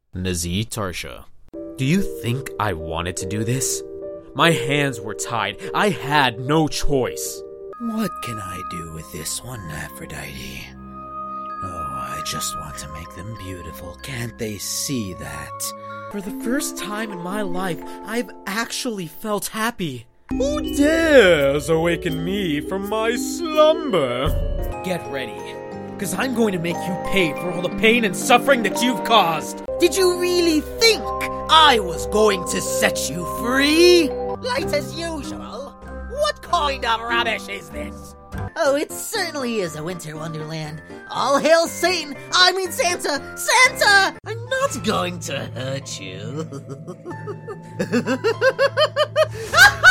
Nazi Tarsha. Do you think I wanted to do this? My hands were tied. I had no choice. What can I do with this one, Aphrodite? Oh, I just want to make them beautiful. Can't they see that? For the first time in my life, I've actually felt happy. Who dares awaken me from my slumber? Get ready, because I'm going to make you pay for all the pain and suffering that you've caused. Did you really think I was going to set you free? Late as usual. What kind of rubbish is this? Oh, it certainly is a winter wonderland. All hail Satan! I mean Santa! Santa! I'm not going to hurt you.